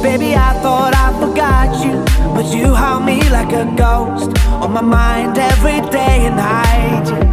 Baby, I thought I forgot you, but you haunt me like a ghost on my mind every day and night.